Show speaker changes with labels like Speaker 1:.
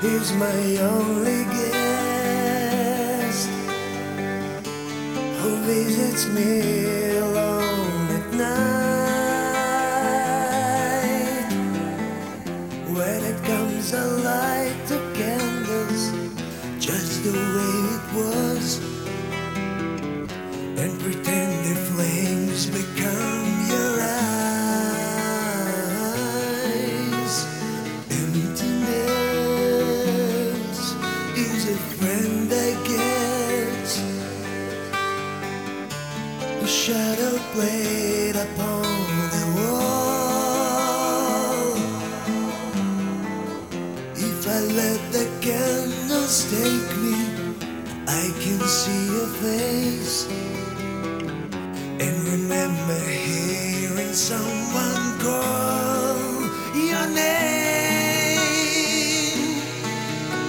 Speaker 1: He's my only guest who visits me alone at night. When it comes, I light the candles just the way it was, and pretend the flames become your eyes. Emptiness is a friend I get, a shadow played upon the wall. If I let the candles take me, I can see your face and remember hearing someone call your name.